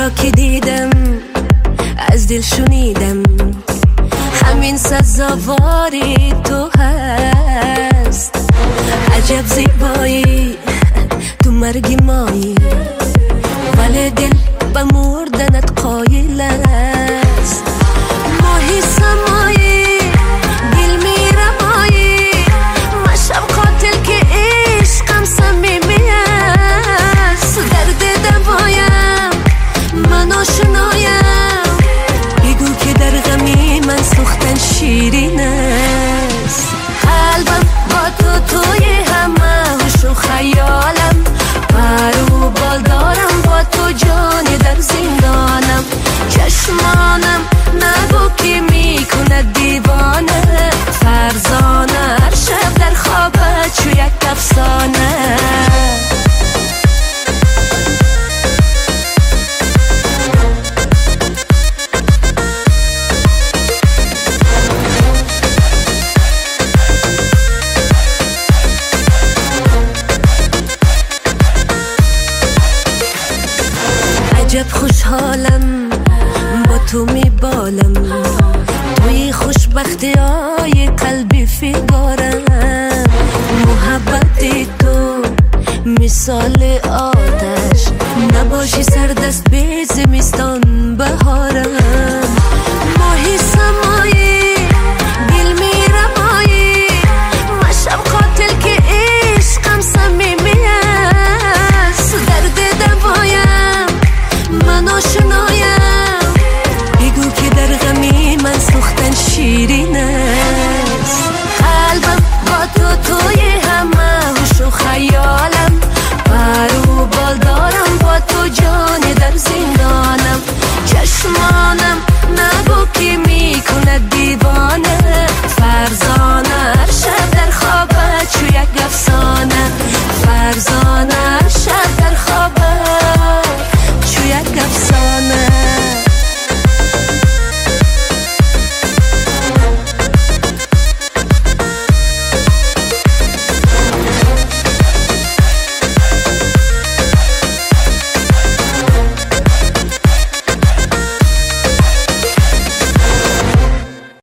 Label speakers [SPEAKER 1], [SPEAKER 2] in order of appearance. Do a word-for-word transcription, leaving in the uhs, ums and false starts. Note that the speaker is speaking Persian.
[SPEAKER 1] را که دیدم از دل شنیدم همین سزاواری تو هست. عجب زیبایی تو مرگی مایی ولی دل به مردنت قایل است. ماهی سمایی دل میرمایی مشب قاتل که عشقم صمیمی است. درد دوایم من آشنایم بگو که در غمی من سوختن شیرین است. قلبم با تو توی همه هوش و خیالم پر و بال دارم با تو جانی در زندانم. چشمانم نگو که میکند دیوانه فرزانه هر شب در خوابت چو یک افسانه. عجب خوشحالم با تو میبالم توی خوشبختی های قلبی فگارم. محبت تو مثال آتش نباشی سردست به زمستان بهارم.